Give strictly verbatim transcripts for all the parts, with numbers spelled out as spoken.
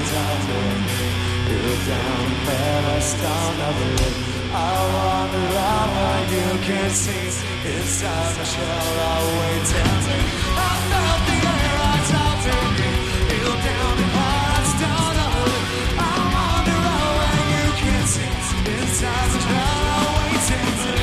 top of me. You're down pedestal of the lid. I wander out where you can't see. Inside my shell, I wait till me. I felt the air on top of me. You're down pedestal of the lid. I wander out where you can't see. Inside my shell, I wait till me.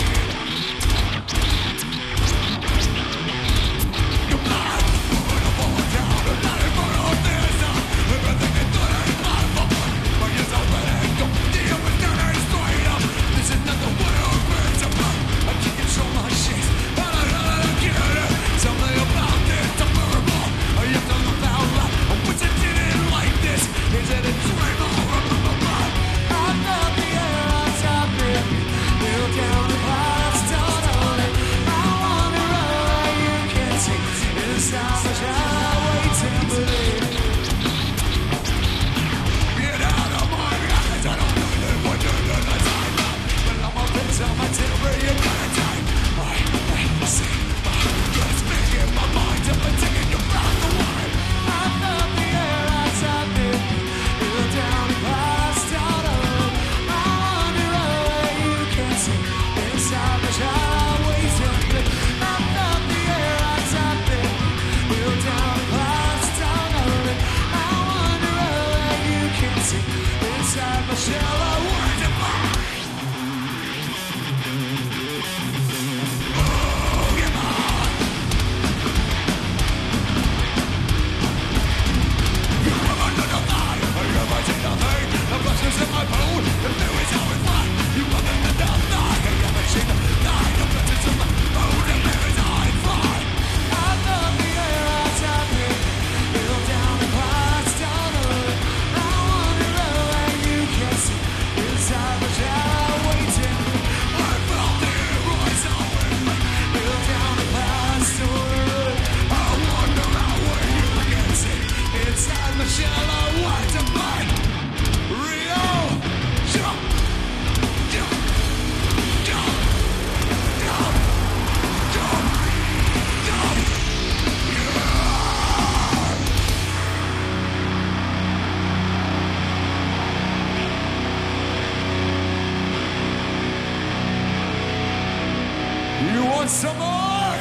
You want some more?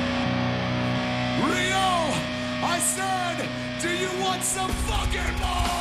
Rio, I said, do you want some fucking more?